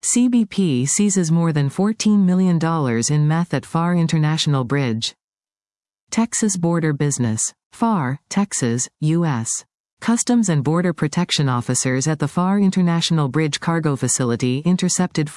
CBP seizes more than $14 million in meth at Pharr International Bridge. Texas border business. Pharr, Texas, U.S. Customs and Border Protection officers at the Pharr International Bridge cargo facility intercepted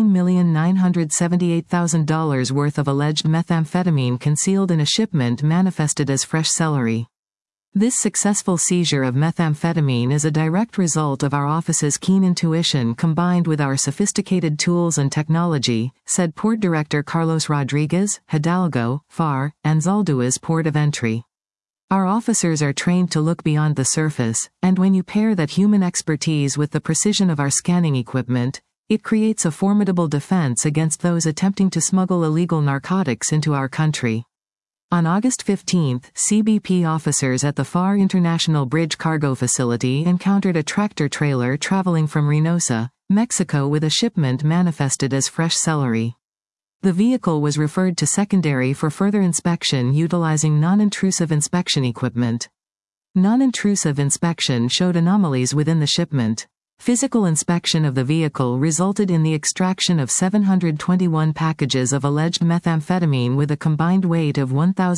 $14,978,000 worth of alleged methamphetamine concealed in a shipment manifested as fresh celery. This successful seizure of methamphetamine is a direct result of our office's keen intuition combined with our sophisticated tools and technology, said Port Director Carlos Rodriguez, Hidalgo, Pharr, and Zaldua's port of entry. Our officers are trained to look beyond the surface, and when you pair that human expertise with the precision of our scanning equipment, it creates a formidable defense against those attempting to smuggle illegal narcotics into our country. On August 15, CBP officers at the Pharr International Bridge cargo facility encountered a tractor-trailer traveling from Reynosa, Mexico with a shipment manifested as fresh celery. The vehicle was referred to secondary for further inspection utilizing non-intrusive inspection equipment. Non-intrusive inspection showed anomalies within the shipment. Physical inspection of the vehicle resulted in the extraction of 721 packages of alleged methamphetamine with a combined weight of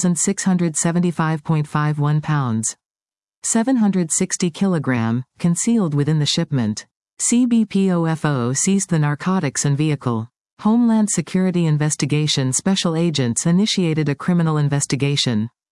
1,675.51 pounds. 760 kg, concealed within the shipment. CBPOFO seized the narcotics and vehicle. Homeland Security Investigation Special Agents initiated a criminal investigation.